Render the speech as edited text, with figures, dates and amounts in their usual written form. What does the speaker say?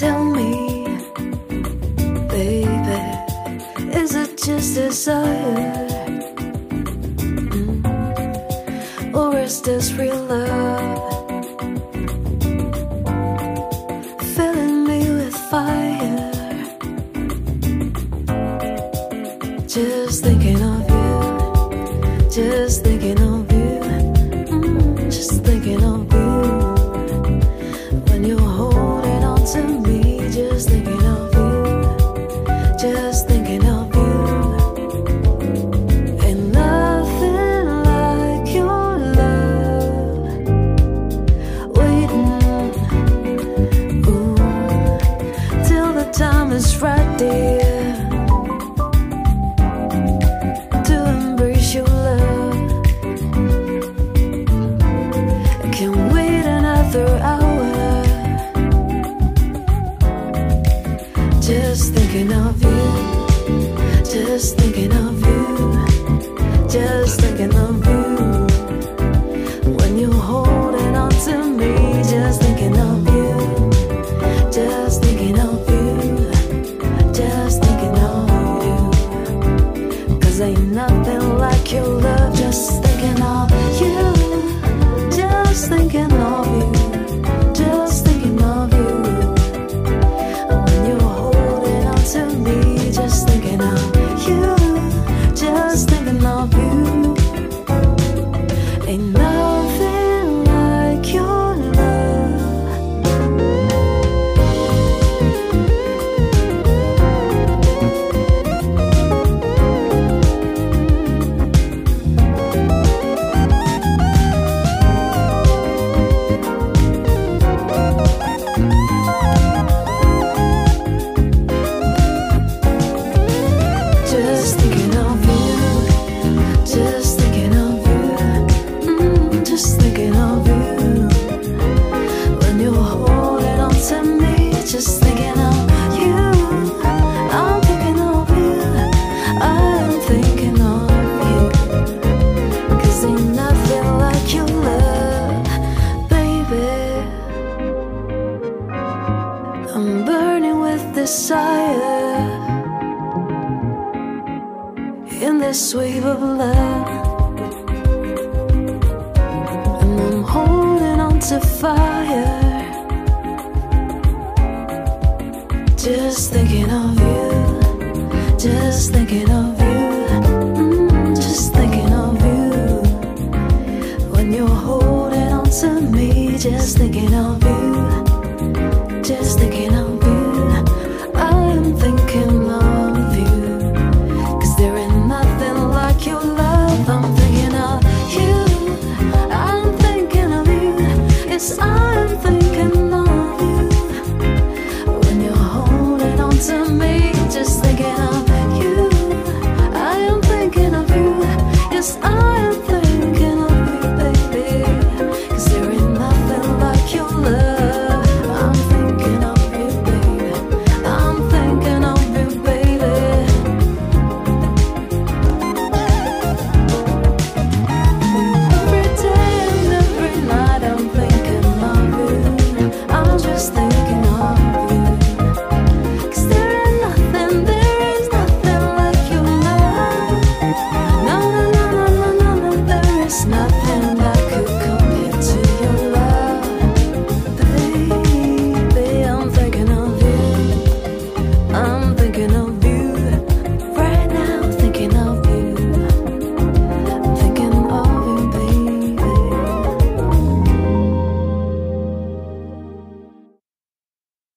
Tell me, baby, is it just desire? Or is this real love? Filling me with fire. Just thinking of you. Just thinking of you. Just thinking of you. When you're holding on to me. Just thinking of you. Just thinking of you. Time is right there to embrace your love. I can't wait another hour. Just thinking of you. Just thinking of you. Just thinking of you. When you're holding on to me. Just thinking of you. Just thinking of you. Just thinking of you. 'Cause ain't nothing like your love. Just thinking of you. Just thinking of you. Just thinking of you. When you're holding on to me. Just thinking of you. Just thinking of you. Ain't nothing like your love. Just thinking of you. Just thinking of you. Just thinking of you. When you're holding on to me. Just thinking of you. I'm thinking of you. I'm thinking of you. 'Cause ain't nothing like your love, baby. I'm burning with desire. In this wave of love, and I'm holding on to fire. Just thinking of you. Just thinking of you. Just thinking of you. When you're holding on to me. Just thinking of you.